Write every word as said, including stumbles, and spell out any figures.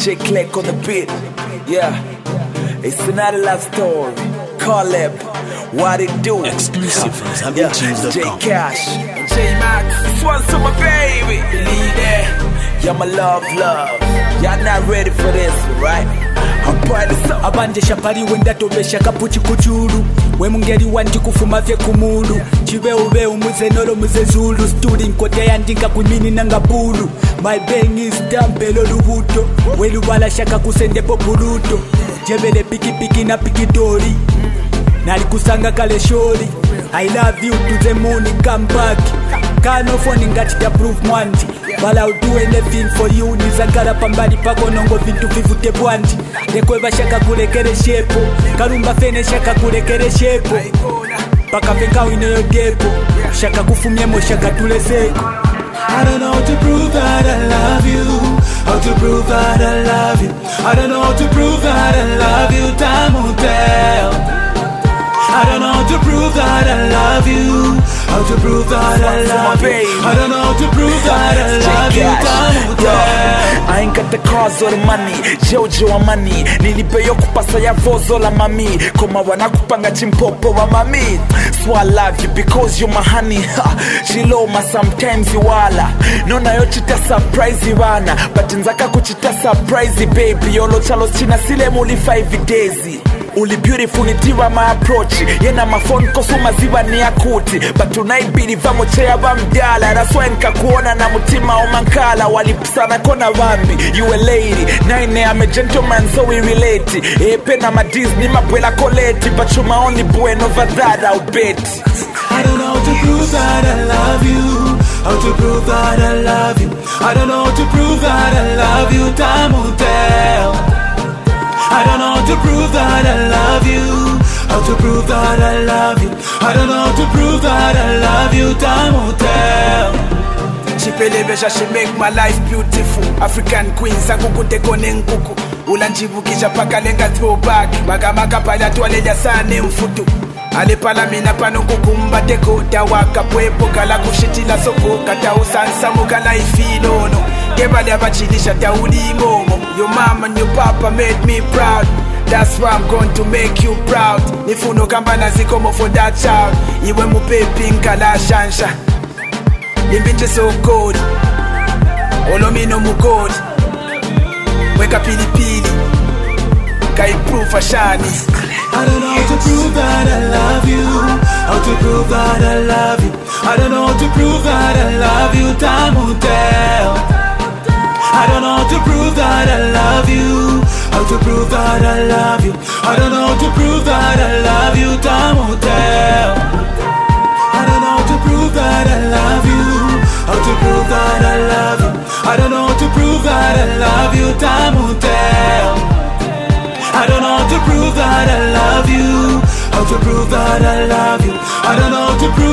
J Click on the beat. Yeah, it's another love story. Caleb, what it do? Exclusive from Zambia Yeah, Tunes dot J com. Cash and J Max. This one's to my baby. Believe that. Yeah, my love, love. Y'all not ready for this, right? I'm party so. Abanje shapari wenda tobesha kapuchi kuchulu. We mungeri wanji kufuma vye kumulu. Chibe ube umuze nolo muze zulu. Studi nkote yandinka kwimini nanga bulu. My bang is dampelo lubuto. We lubala shaka kusende populuto. Jebele piki piki na piki dori. Nali kusanga kale shori. I love you to the moon, come back. Kano phone ngati ta proof mwanji. But I'll do anything for you. Nizagara pambali pako nongo vintu vivute bwanji. Dekwe bashaka kulekere shepo. Karumba fene shaka kulekere shepo. Paka fenka wine yo gepo. Shaka kufumye mo shaka tulezeko. I don't know how to prove that I love you. How to prove that I love you. I don't know how to prove that I love you. Time will tell. I don't know how to prove that I love you. How to prove that I love you. I don't know how to prove that I love you. Time will tell. I ain't got the cars or the money. Jojo wa money. Nilipeyo kupasa ya vozo la mami. Koma wana kupanga chimpopo wa mami. So I love you because you're my honey. Shiloma sometimes you wala. Nona yo chita surprise wana. But nzaka kuchita surprise baby. Yolo chalo china sile muli five days. Uli beautiful nitiwa ma approach. Yena ma phone kosu maziwa ni akuti. But tonight bili vamo chea vamdala. That's why nka kuona na mutima omankala. Walipsana kona vambi. You a lady. Nine I'm a gentleman so we relate. Epe na ma Disney mapwela koleti. But you my only boy and over that I'll bet. I don't know how to prove that I love you. How to prove that I love you. I don't know how to prove that I love you. Time will tell. I don't know how to prove that I love you. How to prove that I love you. I don't know how to prove that I love you. Time will tell. She pelebesha, she make my life beautiful. African queen, sakukute kone nkuku. Ulanjibukisha paka lenga throwback. Maga maga pala tuwaleja sane mfutu. Ale pala mina pano kukumba teko. Tawaka pwepo kala kushitila soko. Kata usansa mukala ifilono. Kebali abachilisha tauli momo. Your mama and your papa made me proud. That's why I'm going to make you proud. Nifuno kamba nazikomo for that child. Iwe mupe pinka la shansha. Nimbinje so good. Olomino mugod. Weka pili pili. Kai proof ashani. I don't know how to prove that I love you. How to prove that I love you. I don't know how to prove that I love you. Time will tell. I don't know how to prove that I love you. How to prove that I love you. I don't know how to prove that I love you. Time will tell. I don't know how to prove that I love you. How to prove that I love you. I don't know how to prove that I love you. Time will tell. I don't know how to prove that I love you. How to prove that I love you. I don't know how to prove